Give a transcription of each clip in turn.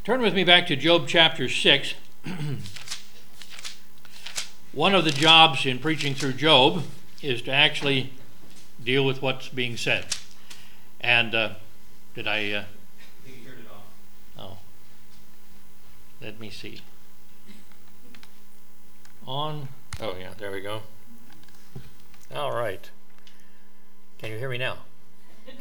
Turn with me back to Job chapter 6. One of the jobs in preaching through Job is to actually deal with what's being said. And did I... I think you turned it off. Oh. Let me see. On. Oh, yeah, there we go. All right. Can you hear me now? Okay.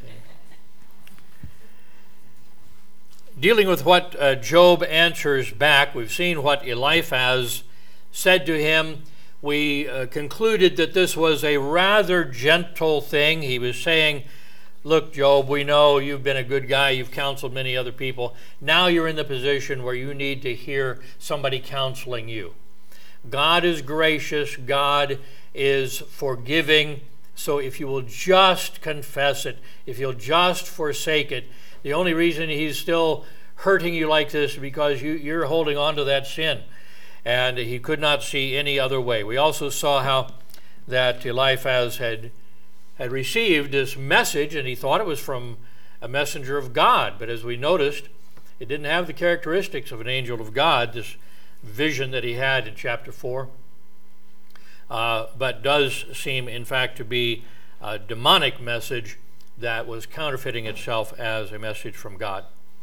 Dealing with what Job answers back, we've seen what Eliphaz said to him. We concluded that this was a rather gentle thing. He was saying, look, Job, we know you've been a good guy. You've counseled many other people. Now you're in the position where you need to hear somebody counseling you. God is gracious. God is forgiving. So if you will just confess it, if you'll just forsake it, the only reason he's still hurting you like this is because you're holding on to that sin. And he could not see any other way. We also saw how that Eliphaz had received this message, and he thought it was from a messenger of God. But as we noticed, it didn't have the characteristics of an angel of God, this vision that he had in chapter 4. But does seem, in fact, to be a demonic message that was counterfeiting itself as a message from God.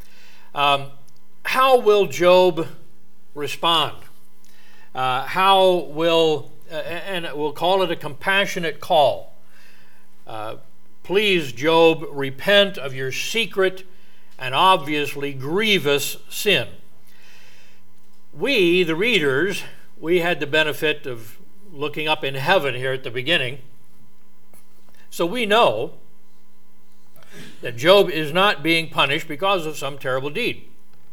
How will Job respond? How will, and we'll call it a compassionate call. Please, Job, repent of your secret and obviously grievous sin. We, the readers, we had the benefit of looking up in heaven here at the beginning. So we know that Job is not being punished because of some terrible deed.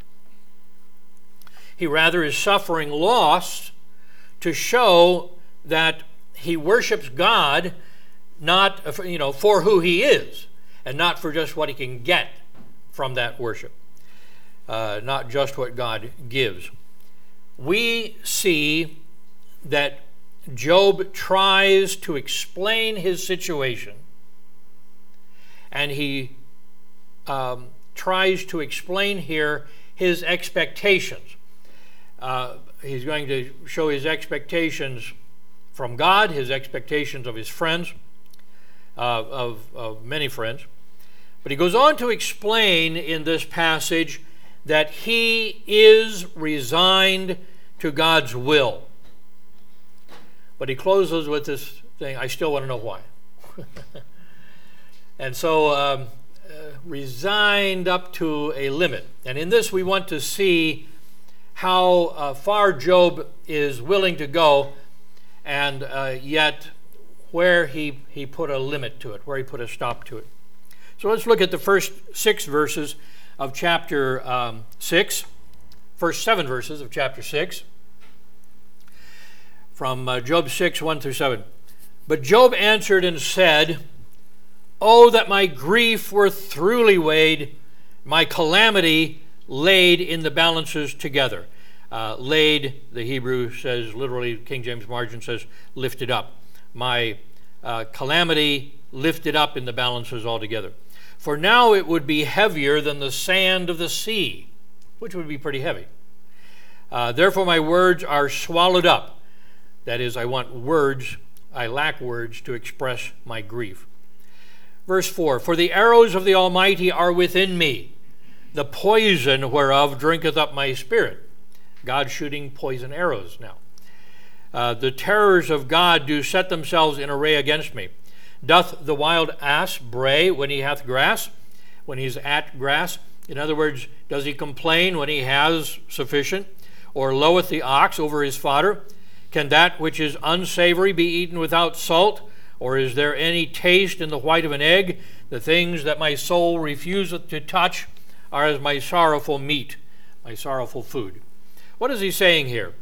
He rather is suffering loss to show that he worships God not for who he is and not for just what he can get from that worship, not just what God gives. We see that Job tries to explain his situation, and he tries to explain here his expectations. He's going to show his expectations from God, his expectations of his friends, of many friends. But he goes on to explain in this passage that he is resigned to God's will. But he closes with this thing, I still want to know why. And so resigned up to a limit. And in this we want to see how far Job is willing to go, and yet where he put a limit to it, where he put a stop to it. So let's look at the first 6 verses of chapter 6, first 7 verses of chapter 6, from Job 6, 1 through 7. But Job answered and said, "Oh, that my grief were thoroughly weighed, my calamity laid in the balances together." Laid, the Hebrew says, literally, King James Margin says, lifted up. My calamity lifted up in the balances altogether. For now it would be heavier than the sand of the sea, which would be pretty heavy. Therefore my words are swallowed up. That is, I lack words to express my grief. Verse 4, "For the arrows of the Almighty are within me, the poison whereof drinketh up my spirit." God shooting poison arrows now. "The terrors of God do set themselves in array against me. Doth the wild ass bray when he hath grass?" When he's at grass. In other words, does he complain when he has sufficient? "Or loweth the ox over his fodder? Can that which is unsavory be eaten without salt? Or is there any taste in the white of an egg? The things that my soul refuseth to touch are as my sorrowful meat, my sorrowful food." What is he saying here?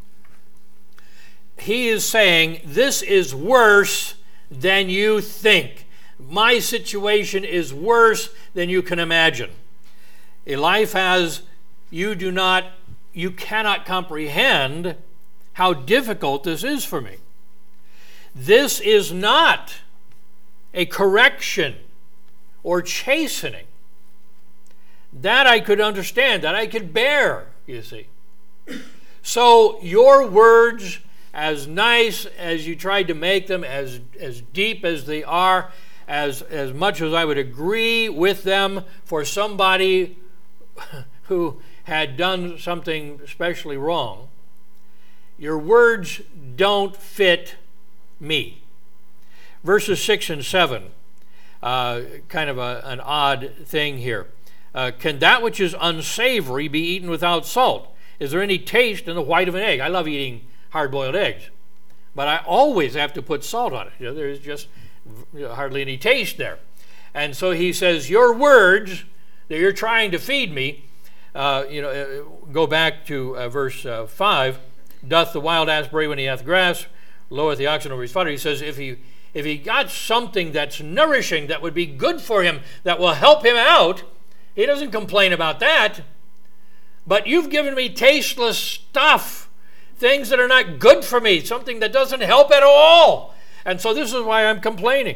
He is saying, this is worse than you think. My situation is worse than you can imagine. Eliphaz, you cannot comprehend how difficult this is for me. This is not a correction or chastening. That I could understand, that I could bear, you see. So your words, as nice as you tried to make them, as deep as they are, as much as I would agree with them for somebody who had done something especially wrong, your words don't fit me. Verses 6 and 7, kind of an odd thing here. Can that which is unsavory be eaten without salt? Is there any taste in the white of an egg? I love eating hard-boiled eggs, but I always have to put salt on it. There's just hardly any taste there. And so he says, your words that you're trying to feed me, go back to verse 5, doth the wild ass bray when he hath grass, loweth the oxen over his fodder. He says, if he got something that's nourishing, that would be good for him, that will help him out, he doesn't complain about that. But you've given me tasteless stuff, things that are not good for me, something that doesn't help at all. And so this is why I'm complaining.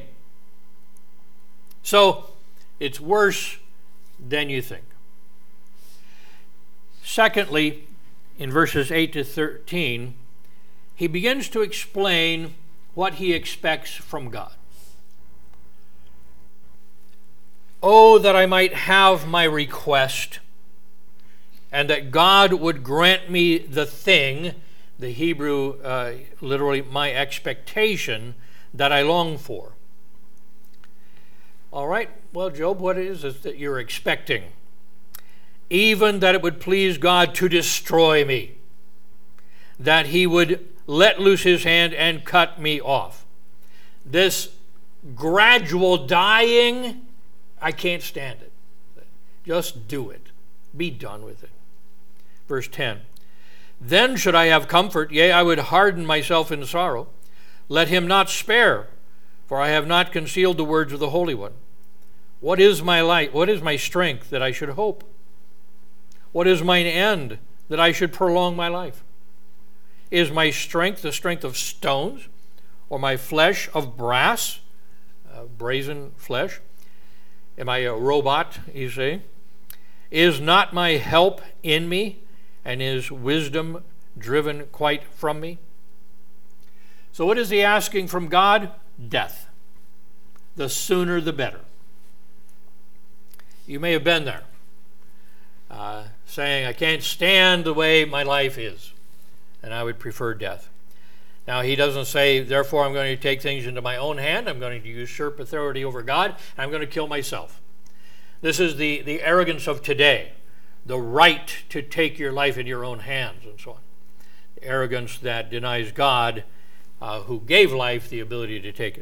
So it's worse than you think. Secondly, in verses 8 to 13, he begins to explain what he expects from God. Oh, that I might have my request, and that God would grant me the thing, the Hebrew, literally, my expectation that I long for. All right, well, Job, what is it that you're expecting? Even that it would please God to destroy me, that he would let loose his hand and cut me off. This gradual dying, I can't stand it. Just do it. Be done with it. Verse 10, then should I have comfort, yea, I would harden myself in sorrow. Let him not spare, for I have not concealed the words of the Holy One. What is my light? What is my strength that I should hope? What is mine end that I should prolong my life? Is my strength the strength of stones, or my flesh of brass, brazen flesh? Am I a robot, you say? Is not my help in me, and is wisdom driven quite from me? So what is he asking from God? Death. The sooner the better. You may have been there, saying, I can't stand the way my life is, and I would prefer death. Now, he doesn't say, therefore, I'm going to take things into my own hand, I'm going to usurp authority over God, and I'm going to kill myself. This is the arrogance of today, the right to take your life in your own hands, and so on. The arrogance that denies God, who gave life, the ability to take it.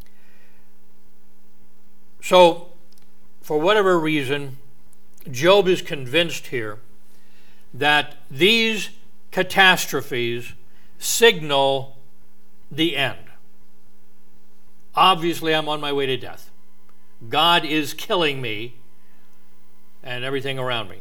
So, for whatever reason, Job is convinced here that these catastrophes signal the end. Obviously, I'm on my way to death. God is killing me and everything around me.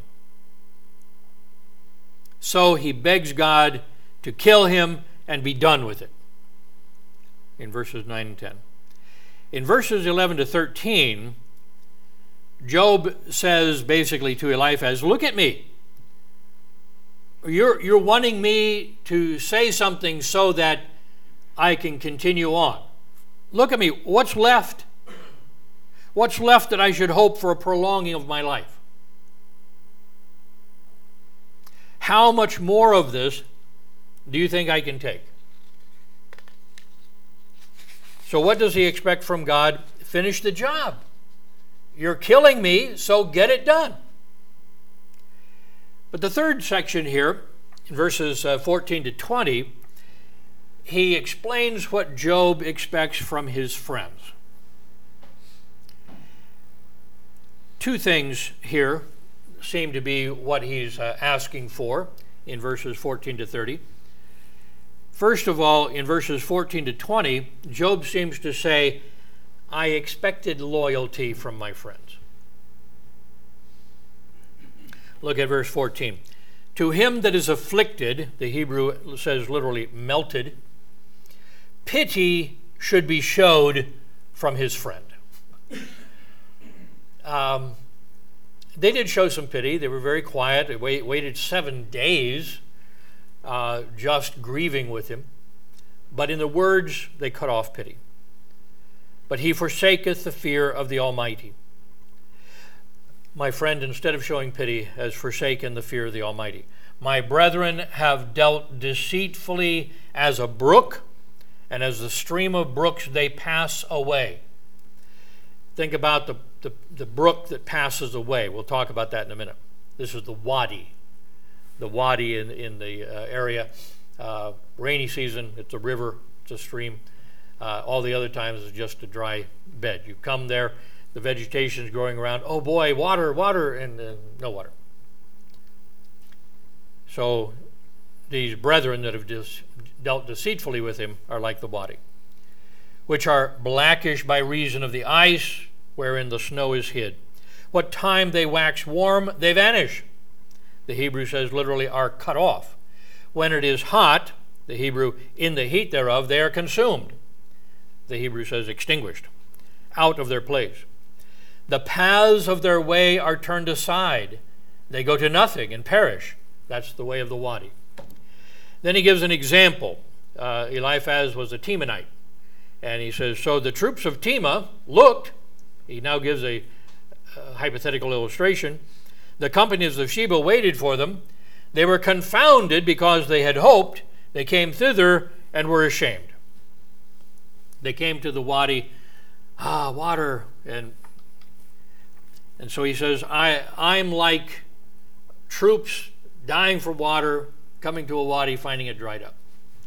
So he begs God to kill him and be done with it. In verses 9 and 10. In verses 11 to 13, Job says basically to Eliphaz, look at me. You're wanting me to say something so that I can continue on. Look at me. What's left? What's left that I should hope for a prolonging of my life? How much more of this do you think I can take? So what does he expect from God? Finish the job. You're killing me, so get it done. But the third section here, in verses 14 to 20, he explains what Job expects from his friends. Two things here seem to be what he's asking for in verses 14 to 30. First of all, in verses 14 to 20, Job seems to say, I expected loyalty from my friends. Look at verse 14. To him that is afflicted, the Hebrew says literally melted, pity should be showed from his friend. they did show some pity. They were very quiet. They waited 7 days just grieving with him. But in the words, they cut off pity. But he forsaketh the fear of the Almighty. My friend, instead of showing pity, has forsaken the fear of the Almighty. My brethren have dealt deceitfully as a brook, and as the stream of brooks they pass away. Think about the brook that passes away. We'll talk about that in a minute. This is the wadi. The wadi in the area. Rainy season, it's a river, it's a stream. All the other times it's just a dry bed. You come there, the vegetation is growing around. Oh boy, water, water, and no water. So these brethren that have dealt deceitfully with him are like the wadi, which are blackish by reason of the ice wherein the snow is hid. What time they wax warm, they vanish. The Hebrew says literally are cut off. When it is hot, the Hebrew, in the heat thereof, they are consumed. The Hebrew says extinguished, out of their place. The paths of their way are turned aside. They go to nothing and perish. That's the way of the wadi. Then he gives an example. Eliphaz was a Temanite. And he says, so the troops of Tema looked. He now gives a hypothetical illustration. The companies of Sheba waited for them. They were confounded because they had hoped. They came thither and were ashamed. They came to the wadi, water. And so he says, I'm like troops dying for water, coming to a wadi, finding it dried up.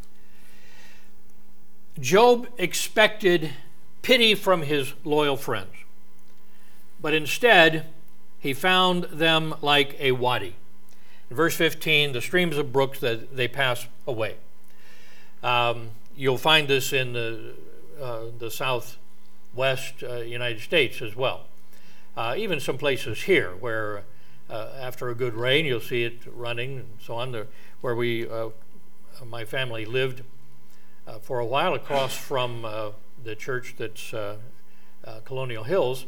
Job expected pity from his loyal friends, but instead he found them like a wadi. In verse 15, the streams of brooks that they pass away. You'll find this in the southwest United States as well. Even some places here where after a good rain you'll see it running and so on. Where my family lived for a while across from the church that's Colonial Hills.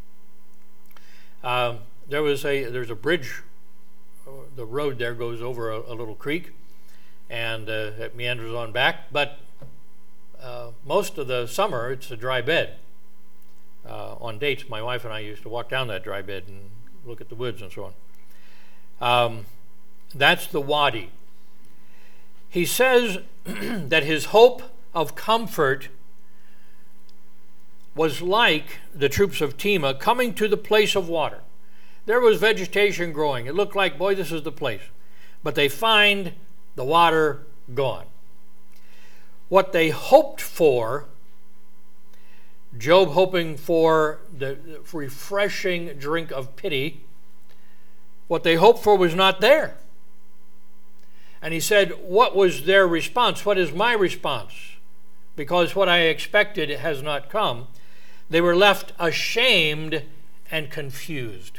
There's a bridge. The road there goes over a little creek, and it meanders on back. But most of the summer, it's a dry bed. On dates, my wife and I used to walk down that dry bed and look at the woods and so on. That's the wadi. He says that his hope of comfort was like the troops of Tema coming to the place of water. There was vegetation growing. It looked like, boy, this is the place. But they find the water gone. What they hoped for, Job hoping for the refreshing drink of pity, what they hoped for was not there. And he said, what was their response? What is my response? Because what I expected has not come. They were left ashamed and confused.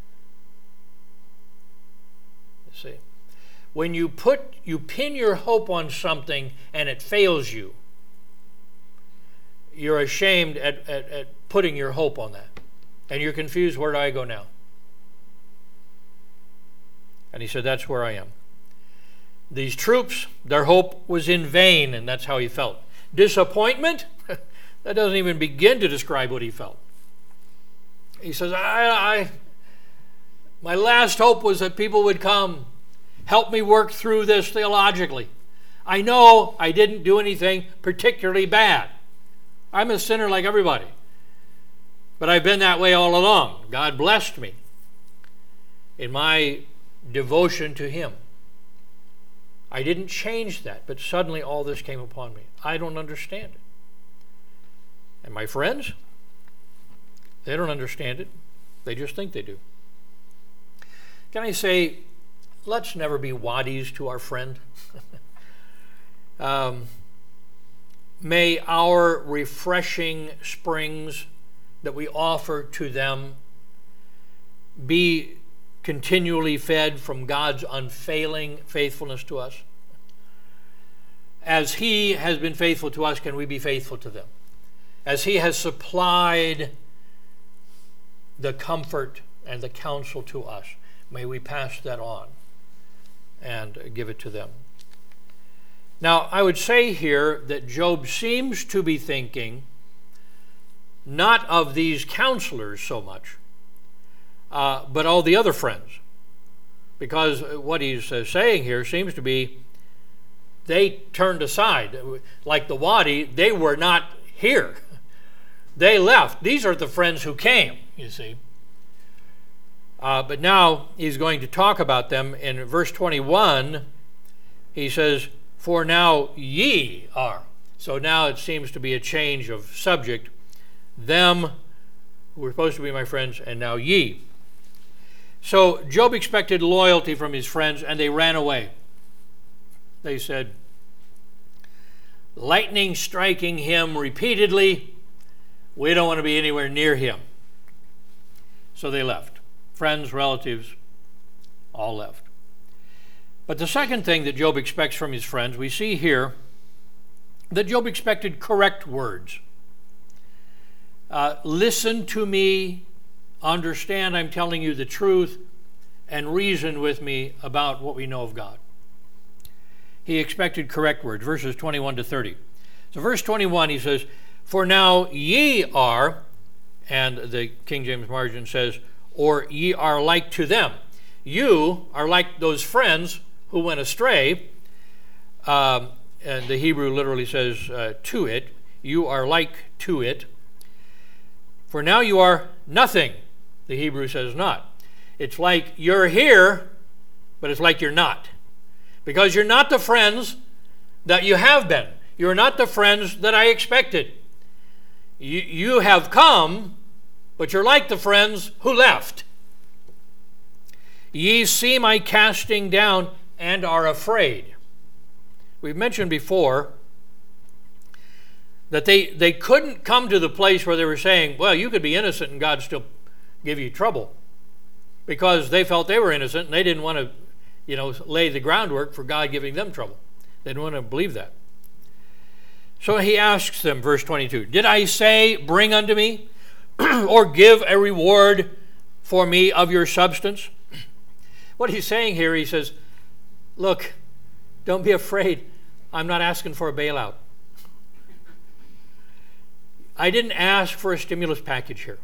See, when you pin your hope on something and it fails you, you're ashamed at putting your hope on that. And you're confused, where do I go now? And he said, that's where I am. These troops, their hope was in vain, and that's how he felt. Disappointment? That doesn't even begin to describe what he felt. He says, my last hope was that people would come, help me work through this theologically. I know I didn't do anything particularly bad. I'm a sinner like everybody. But I've been that way all along. God blessed me in my devotion to Him. I didn't change that, but suddenly all this came upon me. I don't understand it. And my friends, they don't understand it. They just think they do. Can I say, let's never be wadis to our friend. May our refreshing springs that we offer to them be continually fed from God's unfailing faithfulness to us. As He has been faithful to us, can we be faithful to them? As He has supplied the comfort and the counsel to us. May we pass that on and give it to them. Now, I would say here that Job seems to be thinking not of these counselors so much, but all the other friends. Because what he's saying here seems to be they turned aside. Like the Wadi, they were not here. They left. These are the friends who came, you see. But now he's going to talk about them. In verse 21, he says, "For now ye are." So now it seems to be a change of subject. Them, who were supposed to be my friends, and now ye. So Job expected loyalty from his friends, and they ran away. They said, "Lightning striking him repeatedly, we don't want to be anywhere near him." So they left. Friends, relatives, all left. But the second thing that Job expects from his friends, we see here that Job expected correct words. Listen to me, understand I'm telling you the truth, and reason with me about what we know of God. He expected correct words, verses 21 to 30. So verse 21, he says, "For now ye are," and the King James Margin says, "or ye are like to them." You are like those friends who went astray. And the Hebrew literally says to it. You are like to it. "For now you are nothing." The Hebrew says not. It's like you're here, but it's like you're not. Because you're not the friends that you have been. You're not the friends that I expected. You have come, but you're like the friends who left. "Ye see my casting down and are afraid." We've mentioned before that they couldn't come to the place where they were saying, well, you could be innocent and God still give you trouble, because they felt they were innocent and they didn't want to, lay the groundwork for God giving them trouble. They didn't want to believe that. So he asks them, verse 22, "Did I say, bring unto me, or give a reward for me of your substance?" What he's saying here, he says, look, don't be afraid. I'm not asking for a bailout. I didn't ask for a stimulus package here.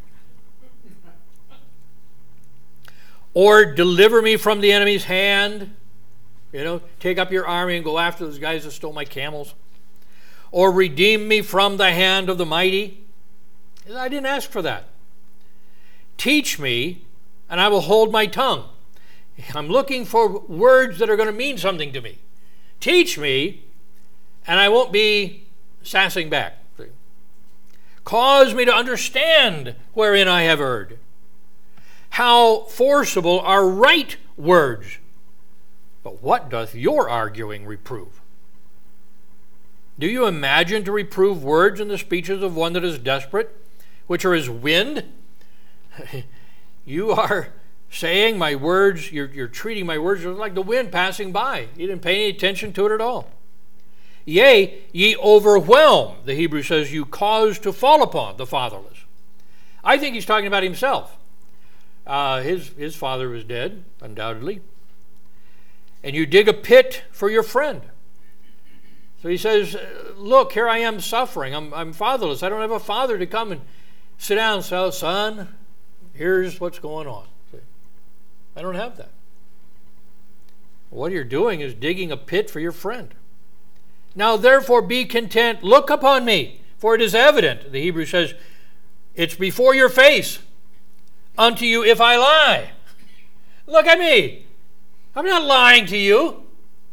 Or deliver me from the enemy's hand. Take up your army and go after those guys that stole my camels. Or redeem me from the hand of the mighty. I didn't ask for that. Teach me, and I will hold my tongue. I'm looking for words that are going to mean something to me. Teach me, and I won't be sassing back. Cause me to understand wherein I have erred. How forcible are right words, but what doth your arguing reprove? Do you imagine to reprove words in the speeches of one that is desperate, which are as wind? You are saying my words, you're treating my words like the wind passing by. You didn't pay any attention to it at all. Yea, ye overwhelm, the Hebrew says, you cause to fall upon the fatherless. I think he's talking about himself. His father was dead, undoubtedly. And you dig a pit for your friend. So he says, look, here I am suffering. I'm fatherless. I don't have a father to come and sit down and say, son, here's what's going on. I don't have that. What you're doing is digging a pit for your friend. Now therefore be content, look upon me, for it is evident, the Hebrew says, it's before your face, unto you if I lie. Look at me. I'm not lying to you.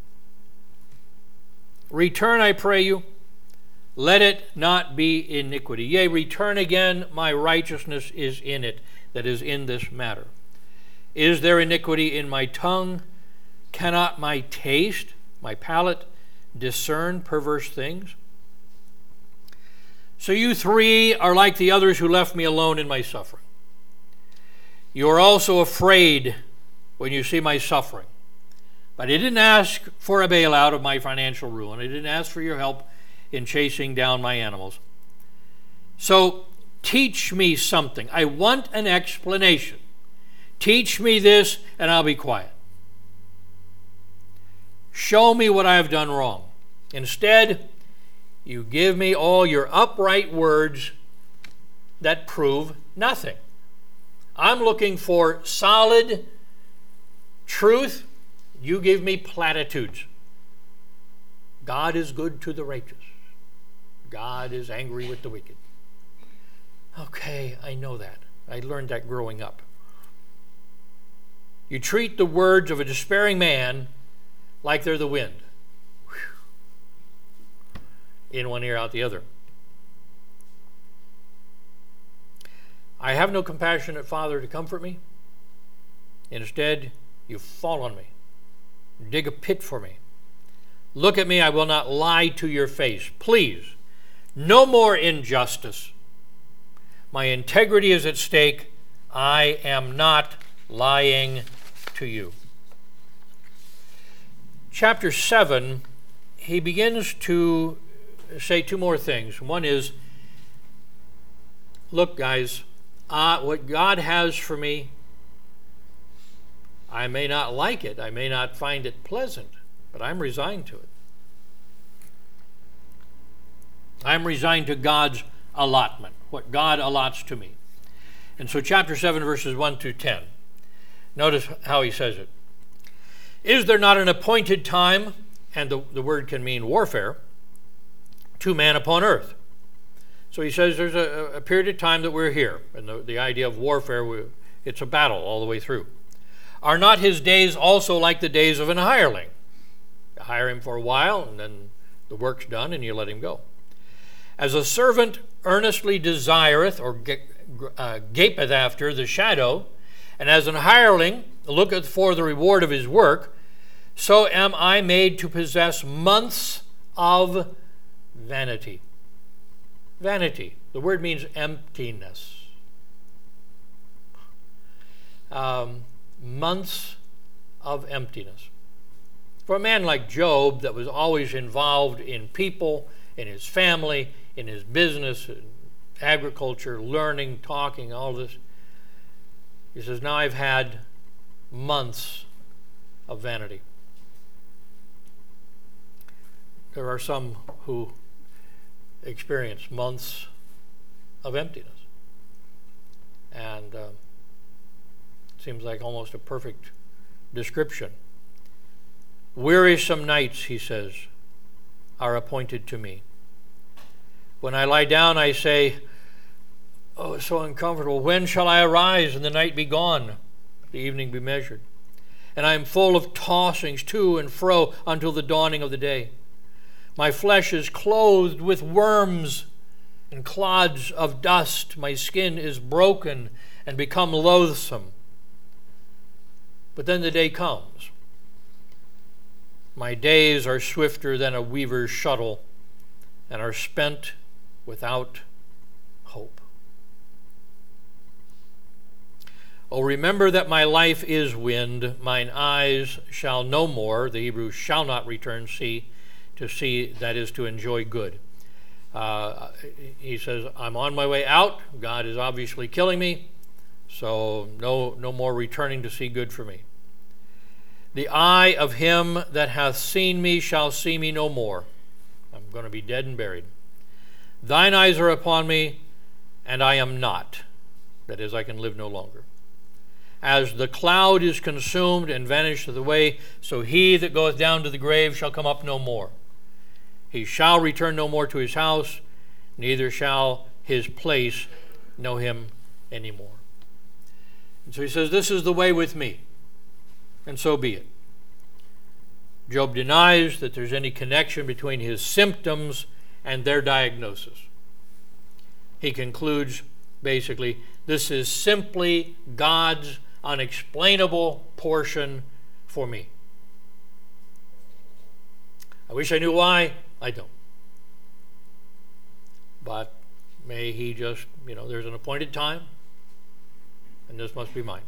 Return, I pray you. Let it not be iniquity. Yea, return again, my righteousness is in it, that is in this matter. Is there iniquity in my tongue? Cannot my taste, my palate, discern perverse things? So you three are like the others who left me alone in my suffering. You are also afraid when you see my suffering. But I didn't ask for a bailout of my financial ruin. I didn't ask for your help in chasing down my animals. So teach me something. I want an explanation. Teach me this, and I'll be quiet. Show me what I have done wrong. Instead, you give me all your upright words that prove nothing. I'm looking for solid truth. You give me platitudes. God is good to the righteous. God is angry with the wicked. Okay, I know that. I learned that growing up. You treat the words of a despairing man like they're the wind. In one ear, out the other. I have no compassionate father to comfort me. Instead, you fall on me. Dig a pit for me. Look at me, I will not lie to your face. Please, no more injustice. My integrity is at stake. I am not lying to you. Chapter 7, he begins to say two more things. One is, look, guys, what God has for me, I may not like it. I may not find it pleasant, but I'm resigned to it. I'm resigned to God's allotment, what God allots to me. And so chapter 7, verses 1 through 10. Notice how he says it. Is there not an appointed time, and the word can mean warfare, to man upon earth? So he says there's a period of time that we're here. And the idea of warfare, it's a battle all the way through. Are not his days also like the days of an hireling? You hire him for a while, and then the work's done, and you let him go. As a servant earnestly desireth, or gapeth after the shadow, and as an hireling looketh for the reward of his work, so am I made to possess months of vanity. Vanity. The word means emptiness. Months of emptiness. For a man like Job, that was always involved in people, in his family, in his business, in agriculture, learning, talking, all this, he says, now I've had months of vanity. There are some who experience months of emptiness. And it seems like almost a perfect description. Wearisome nights, he says, are appointed to me. When I lie down, I say, oh, it's so uncomfortable. When shall I arise and the night be gone, the evening be measured? And I am full of tossings to and fro until the dawning of the day. My flesh is clothed with worms and clods of dust. My skin is broken and become loathsome. But then the day comes. My days are swifter than a weaver's shuttle and are spent without hope. Oh, remember that my life is wind. Mine eyes shall no more, the Hebrew shall not return, to see, that is to enjoy good. He says, I'm on my way out. God is obviously killing me, so no more returning to see good for me. The eye of him that hath seen me shall see me no more. I'm going to be dead and buried. Thine eyes are upon me, and I am not. That is, I can live no longer. As the cloud is consumed and vanisheth away, so he that goeth down to the grave shall come up no more. He shall return no more to his house, neither shall his place know him any more. And so he says, this is the way with me, and so be it. Job denies that there's any connection between his symptoms and their diagnosis. He concludes, basically, this is simply God's unexplainable portion for me. I wish I knew why. I don't. But may he just, there's an appointed time, and this must be mine.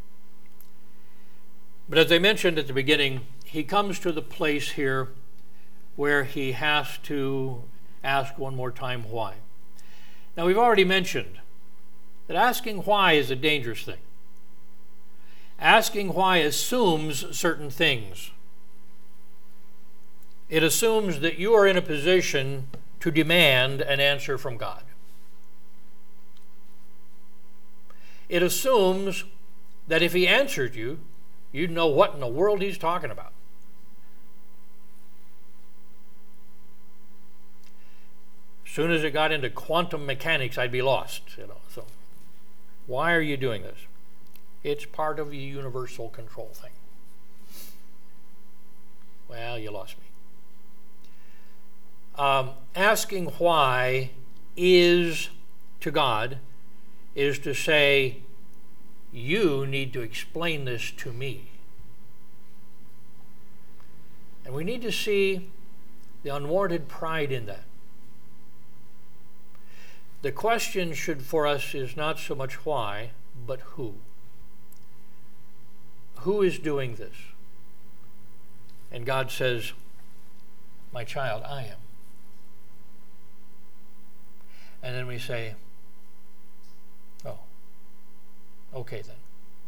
But as I mentioned at the beginning, he comes to the place here where he has to ask one more time why. Now, we've already mentioned that asking why is a dangerous thing. Asking why assumes certain things. It assumes that you are in a position to demand an answer from God. It assumes that if he answered you, you'd know what in the world he's talking about. As soon as it got into quantum mechanics, I'd be lost. So why are you doing this? It's part of a universal control thing. Well, you lost me. Asking why is to God is to say, you need to explain this to me. And we need to see the unwarranted pride in that. The question for us is not so much why, but who. Who is doing this? And God says, my child, I am. And then we say, oh, okay then.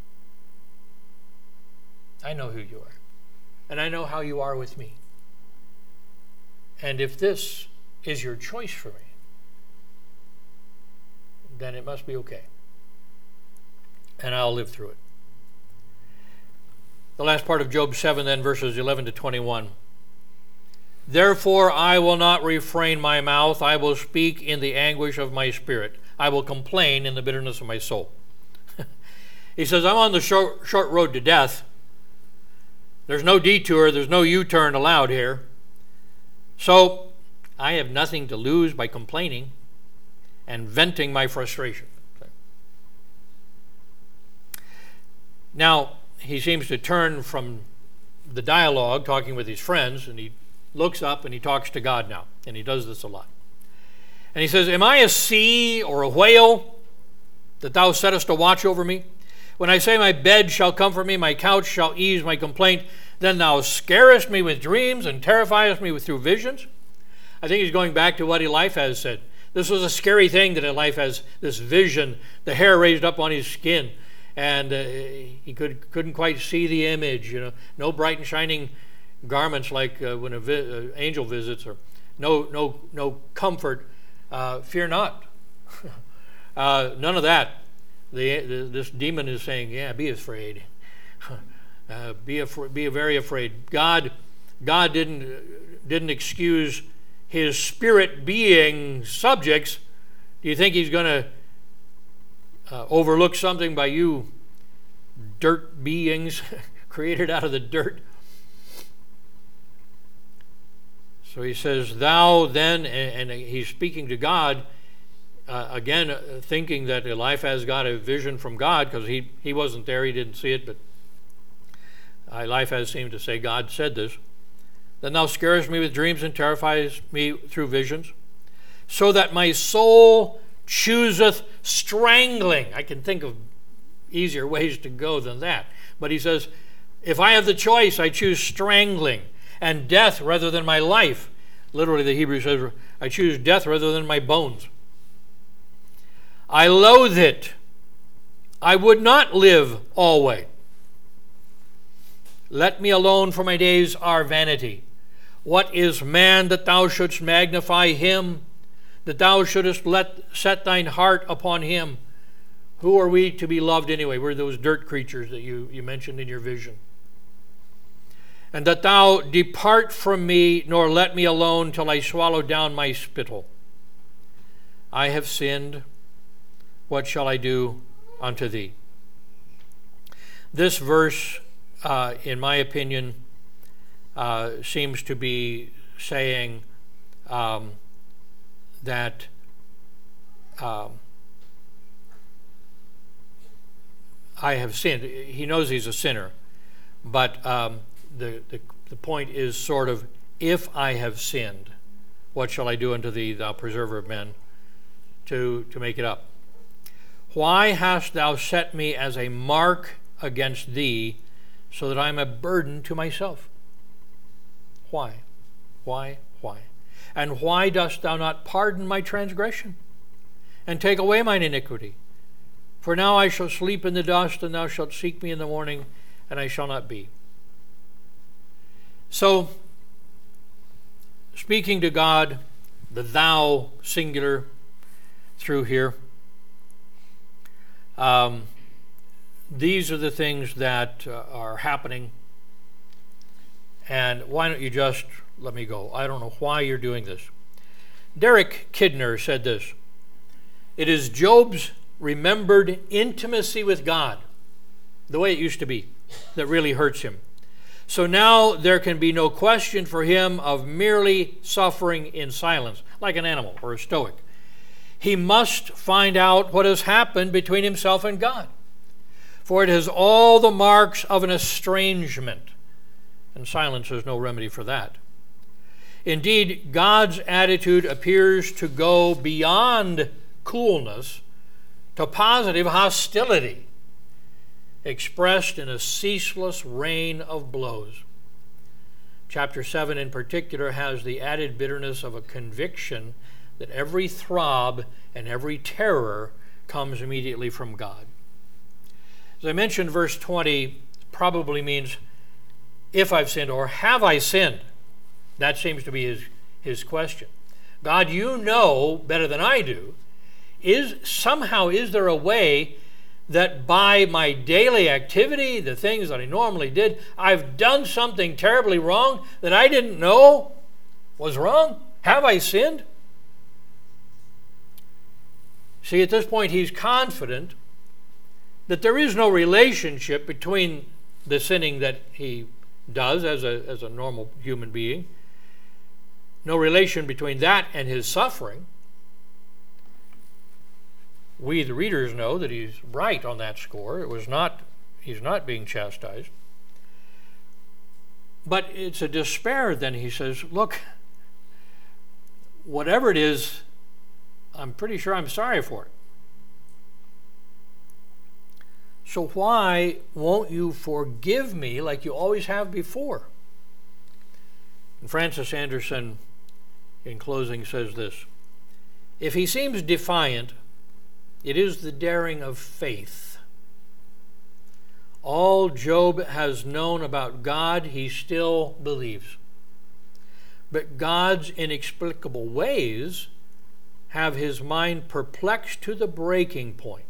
I know who you are. And I know how you are with me. And if this is your choice for me, then it must be okay. And I'll live through it. The last part of Job 7 then, verses 11 to 21. Therefore I will not refrain my mouth. I will speak in the anguish of my spirit. I will complain in the bitterness of my soul. He says, I'm on the short road to death. There's no detour. There's no U-turn allowed here. So I have nothing to lose by complaining and venting my frustration. Now, he seems to turn from the dialogue, talking with his friends, and he looks up and he talks to God now. And he does this a lot. And he says, am I a sea or a whale that thou settest a watch over me? When I say my bed shall comfort me, my couch shall ease my complaint, then thou scarest me with dreams and terrifiest me through visions. I think he's going back to what Eliphaz said. This was a scary thing that Eliphaz, this vision, the hair raised up on his skin, and he couldn't quite see the image. No bright and shining garments like when an angel visits, or no comfort. Fear not. None of that. This demon is saying, yeah, be afraid. Be very afraid. God didn't excuse his spirit being subjects. Do you think he's going to overlook something by you dirt beings created out of the dirt? So he says, thou then, and he's speaking to God, again, thinking that Eliphaz got a vision from God, because he wasn't there, he didn't see it, but Eliphaz seemed to say, God said this. Then thou scarest me with dreams and terrifies me through visions, so that my soul chooseth strangling. I can think of easier ways to go than that. But he says, if I have the choice, I choose strangling and death rather than my life. Literally, the Hebrew says, I choose death rather than my bones. I loathe it. I would not live always. Let me alone, for my days are vanity. What is man that thou shouldst magnify him, that thou shouldest set thine heart upon him? Who are we to be loved anyway? We're those dirt creatures that you mentioned in your vision. And that thou depart from me, nor let me alone till I swallow down my spittle. I have sinned. What shall I do unto thee? This verse, in my opinion, seems to be saying that I have sinned. He knows he's a sinner, but the point is sort of, if I have sinned, what shall I do unto thee, thou preserver of men, to make it up? Why hast thou set me as a mark against thee, so that I am a burden to myself? Why? Why? Why? And why dost thou not pardon my transgression, and take away mine iniquity? For now I shall sleep in the dust, and thou shalt seek me in the morning, and I shall not be. So, speaking to God, the thou singular through here, these are the things that are happening, and why don't you just let me go? I don't know why you're doing this. Derek Kidner said this: it is Job's remembered intimacy with God, the way it used to be, that really hurts him. So now there can be no question for him of merely suffering in silence, like an animal or a stoic. He must find out what has happened between himself and God, for it has all the marks of an estrangement, and silence is no remedy for that. Indeed, God's attitude appears to go beyond coolness to positive hostility, expressed in a ceaseless rain of blows. Chapter 7 in particular has the added bitterness of a conviction that every throb and every terror comes immediately from God. As I mentioned, verse 20 probably means, if I've sinned, or have I sinned? That seems to be his question. God, you know better than I do. Is there a way that by my daily activity, the things that I normally did, I've done something terribly wrong that I didn't know was wrong? Have I sinned? See, at this point, he's confident that there is no relationship between the sinning that he does as a normal human being, no relation between that and his suffering. We, the readers, know that he's right on that score. He's not being chastised. But it's a despair, then he says, look, whatever it is, I'm pretty sure I'm sorry for it. So why won't you forgive me like you always have before? And Francis Anderson, in closing, says this: if he seems defiant, it is the daring of faith. All Job has known about God, he still believes. But God's inexplicable ways have his mind perplexed to the breaking point.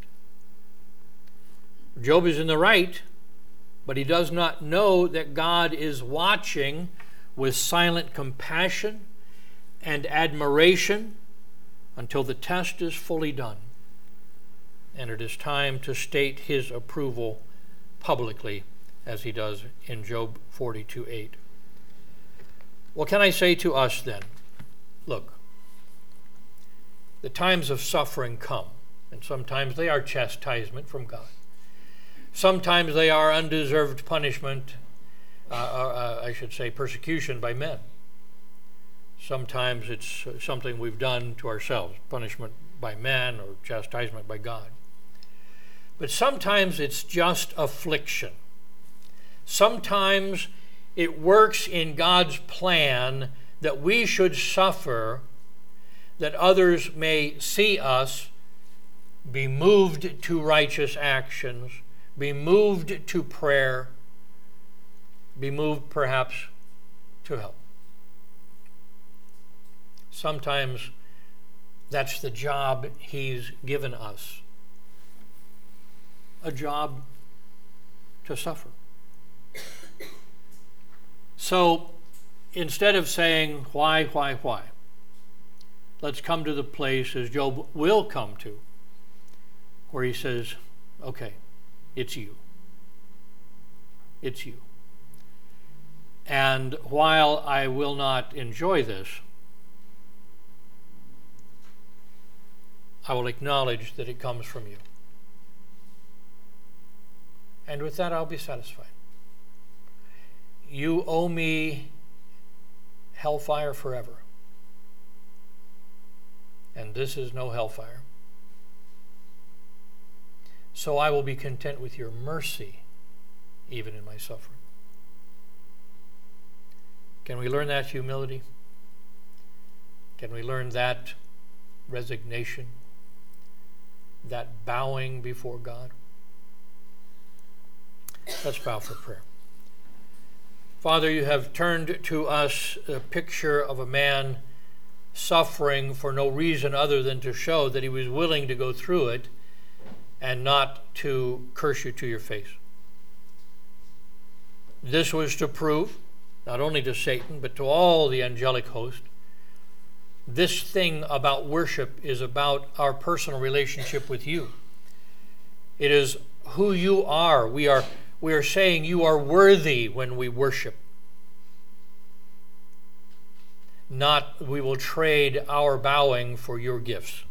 Job is in the right, but he does not know that God is watching with silent compassion and admiration until the test is fully done, and it is time to state his approval publicly, as he does in Job 42:8. What can I say to us then? Look, the times of suffering come, and sometimes they are chastisement from God. Sometimes they are undeserved punishment, persecution by men. Sometimes it's something we've done to ourselves, punishment by man or chastisement by God. But sometimes it's just affliction. Sometimes it works in God's plan that we should suffer, that others may see us, be moved to righteous actions, be moved to prayer, be moved perhaps to help. Sometimes that's the job he's given us, a job to suffer. So instead of saying, why, let's come to the place, as Job will come to, where he says, okay, it's you. It's you. And while I will not enjoy this, I will acknowledge that it comes from you. And with that, I'll be satisfied. You owe me hellfire forever. And this is no hellfire. So I will be content with your mercy, even in my suffering. Can we learn that humility? Can we learn that resignation? that bowing before God. Let's bow for prayer. Father, you have turned to us a picture of a man suffering for no reason other than to show that he was willing to go through it and not to curse you to your face. This was to prove, not only to Satan, but to all the angelic host, this thing about worship is about our personal relationship with you. It is who you are. We are saying you are worthy when we worship. Not we will trade our bowing for your gifts.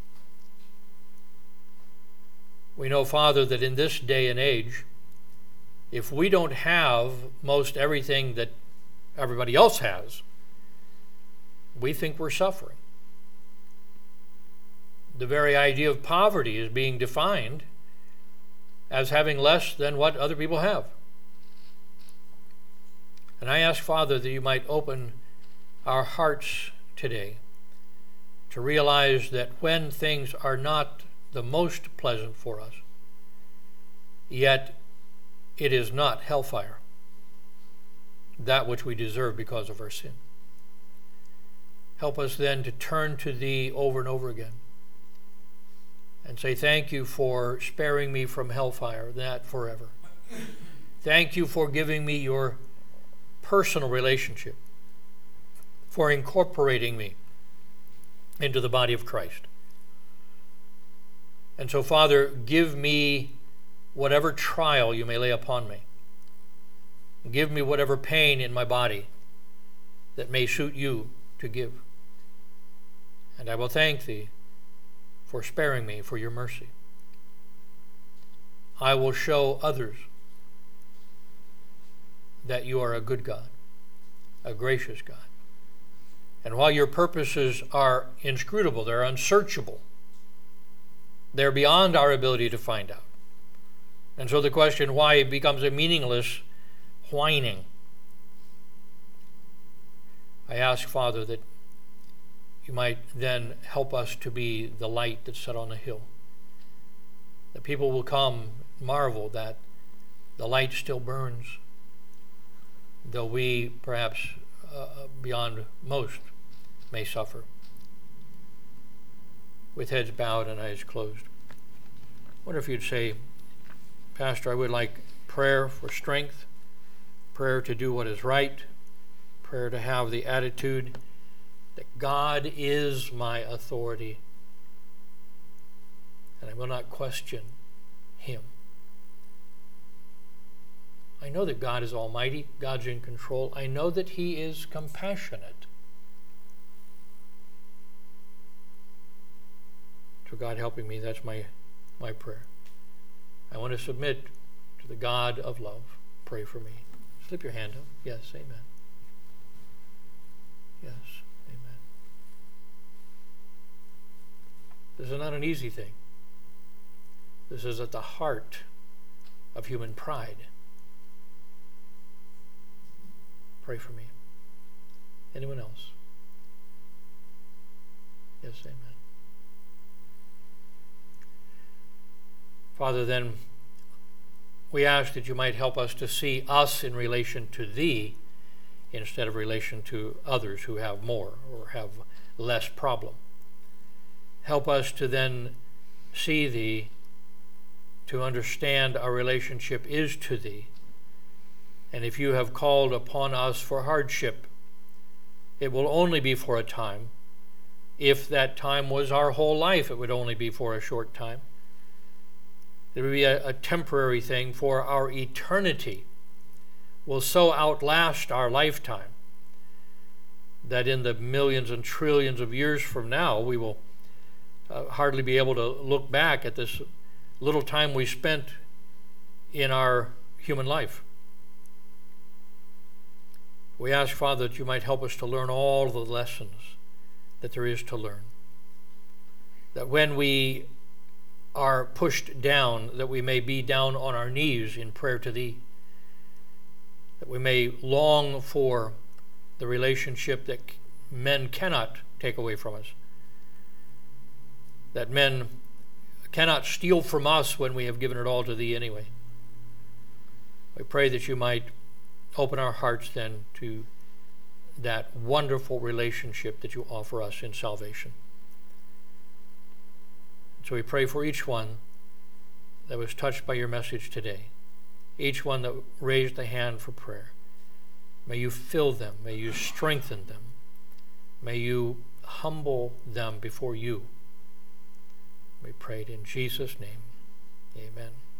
We know, Father, that in this day and age, if we don't have most everything that everybody else has, we think we're suffering. The very idea of poverty is being defined as having less than what other people have. And I ask, Father, that you might open our hearts today to realize that when things are not the most pleasant for us, yet it is not hellfire, that which we deserve because of our sin. Help us then to turn to thee over and over again and say, thank you for sparing me from hellfire, that forever. Thank you for giving me your personal relationship, for incorporating me into the body of Christ. And so, Father, give me whatever trial you may lay upon me. Give me whatever pain in my body that may suit you to give. And I will thank thee for sparing me for your mercy. I will show others that you are a good God, a gracious God. And while your purposes are inscrutable, they're unsearchable, they're beyond our ability to find out. And so the question why becomes a meaningless whining. I ask, Father, that you might then help us to be the light that's set on the hill. That people will come, marvel that the light still burns, though we perhaps beyond most may suffer. With heads bowed and eyes closed. I wonder if you'd say, Pastor, I would like prayer for strength, prayer to do what is right, prayer to have the attitude that God is my authority, and I will not question him. I know that God is almighty, God's in control. I know that he is compassionate. So God helping me, that's my prayer. I want to submit to the God of love. Pray for me. Slip your hand up. Yes, amen. Yes, amen. This is not an easy thing. This is at the heart of human pride. Pray for me. Anyone else? Yes, amen. Father, then we ask that you might help us to see us in relation to thee instead of relation to others who have more or have less problem. Help us to then see thee, to understand our relationship is to thee. And if you have called upon us for hardship, it will only be for a time. If that time was our whole life, it would only be for a short time. It would be a temporary thing, for our eternity will so outlast our lifetime that in the millions and trillions of years from now, we will hardly be able to look back at this little time we spent in our human life. We ask, Father, that you might help us to learn all the lessons that there is to learn. That when we are pushed down, that we may be down on our knees in prayer to thee. That we may long for the relationship that men cannot take away from us. That men cannot steal from us when we have given it all to thee anyway. We pray that you might open our hearts then to that wonderful relationship that you offer us in salvation. So we pray for each one that was touched by your message today, each one that raised a hand for prayer. May you fill them, may you strengthen them, may you humble them before you. We prayed in Jesus' name. Amen.